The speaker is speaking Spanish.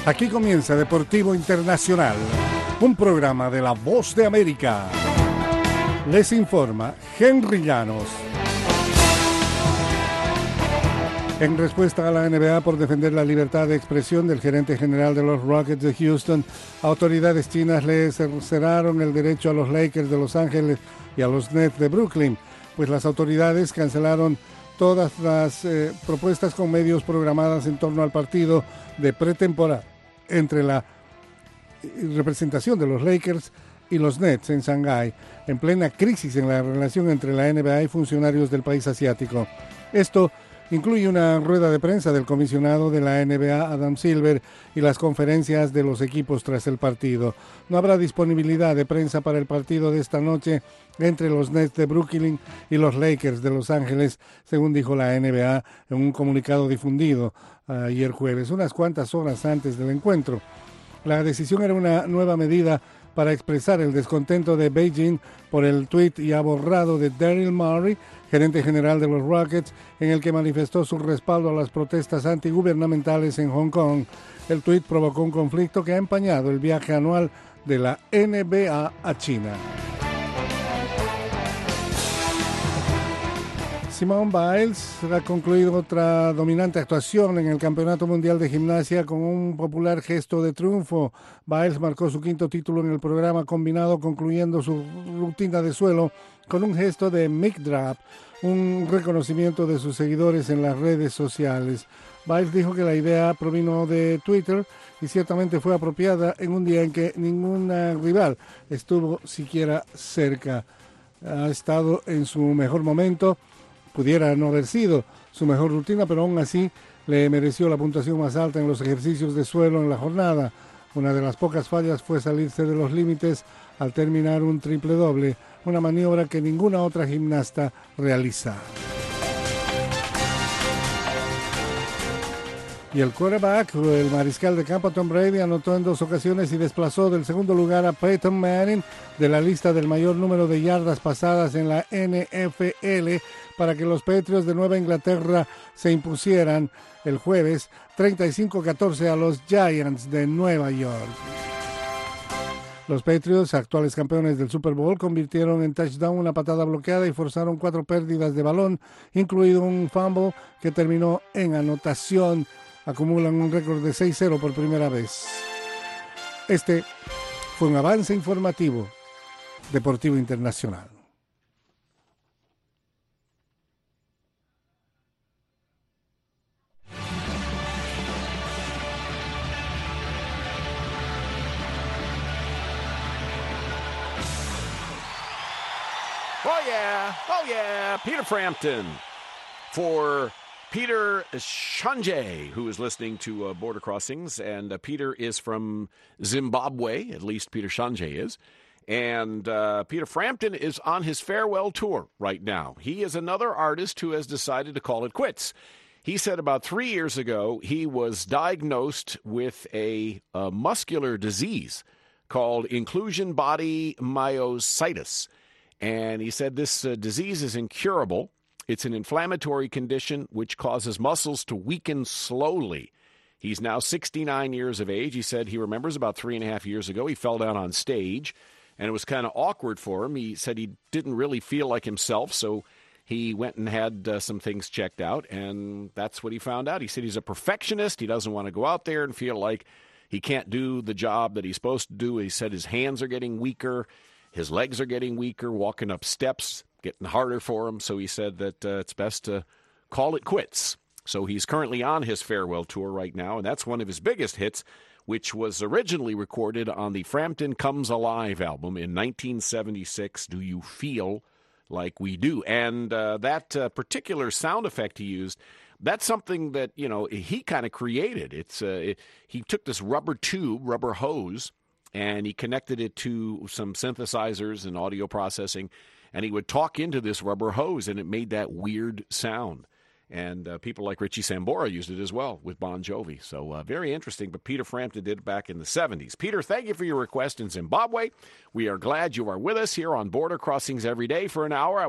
Aquí comienza Deportivo Internacional, un programa de La Voz de América. Les informa Henry Llanos. En respuesta a la NBA por defender la libertad de expresión del gerente general de los Rockets de Houston, autoridades chinas le cerraron el derecho a los Lakers de Los Ángeles y a los Nets de Brooklyn, pues las autoridades cancelaron todas las propuestas con medios programadas en torno al partido de pretemporada entre la representación de los Lakers y los Nets en Shanghái, en plena crisis en la relación entre la NBA y funcionarios del país asiático. Esto incluye una rueda de prensa del comisionado de la NBA, Adam Silver, y las conferencias de los equipos tras el partido. No habrá disponibilidad de prensa para el partido de esta noche entre los Nets de Brooklyn y los Lakers de Los Ángeles, según dijo la NBA en un comunicado difundido ayer jueves, unas cuantas horas antes del encuentro. La decisión era una nueva medida para expresar el descontento de Beijing por el tuit ya borrado de Daryl Morey, gerente general de los Rockets, en el que manifestó su respaldo a las protestas antigubernamentales en Hong Kong. El tuit provocó un conflicto que ha empañado el viaje anual de la NBA a China. Simone Biles ha concluido otra dominante actuación en el Campeonato Mundial de Gimnasia con un popular gesto de triunfo. Biles marcó su quinto título en el programa combinado, concluyendo su rutina de suelo con un gesto de mic drop, un reconocimiento de sus seguidores en las redes sociales. Biles dijo que la idea provino de Twitter y ciertamente fue apropiada en un día en que ninguna rival estuvo siquiera cerca. Ha estado en su mejor momento. Pudiera no haber sido su mejor rutina, pero aún así le mereció la puntuación más alta en los ejercicios de suelo en la jornada. Una de las pocas fallas fue salirse de los límites al terminar un triple doble, una maniobra que ninguna otra gimnasta realiza. Y el quarterback, el mariscal de campo Tom Brady, anotó en 2 ocasiones y desplazó del segundo lugar a Peyton Manning de la lista del mayor número de yardas pasadas en la NFL para que los Patriots de Nueva Inglaterra se impusieran el jueves 35-14 a los Giants de Nueva York. Los Patriots, actuales campeones del Super Bowl, convirtieron en touchdown una patada bloqueada y forzaron 4 pérdidas de balón, incluido un fumble que terminó en anotación. Acumulan un récord de 6-0 por primera vez. Este fue un avance informativo Deportivo Internacional. Oh yeah, Peter Frampton for Peter Shanjay, who is listening to Border Crossings, and Peter is from Zimbabwe, at least Peter Shanjay is, and Peter Frampton is on his farewell tour right now. He is another artist who has decided to call it quits. He said about 3 years ago he was diagnosed with a muscular disease called inclusion body myositis, and he said this disease is incurable. It's an inflammatory condition which causes muscles to weaken slowly. He's now 69 years of age. He said he remembers about 3.5 years ago he fell down on stage, and it was kind of awkward for him. He said he didn't really feel like himself, so he went and had some things checked out, and that's what he found out. He said he's a perfectionist. He doesn't want to go out there and feel like he can't do the job that he's supposed to do. He said his hands are getting weaker. His legs are getting weaker, walking up steps, getting harder for him. So he said that it's best to call it quits. So he's currently on his farewell tour right now, and that's one of his biggest hits, which was originally recorded on the Frampton Comes Alive album in 1976, Do You Feel Like We Do? And that particular sound effect he used, that's something that, you know, he kind of created. He took this rubber hose, and he connected it to some synthesizers and audio processing, and he would talk into this rubber hose, and it made that weird sound. And people like Richie Sambora used it as well with Bon Jovi. So very interesting, but Peter Frampton did it back in the 70s. Peter, thank you for your request in Zimbabwe. We are glad you are with us here on Border Crossings every day for an hour.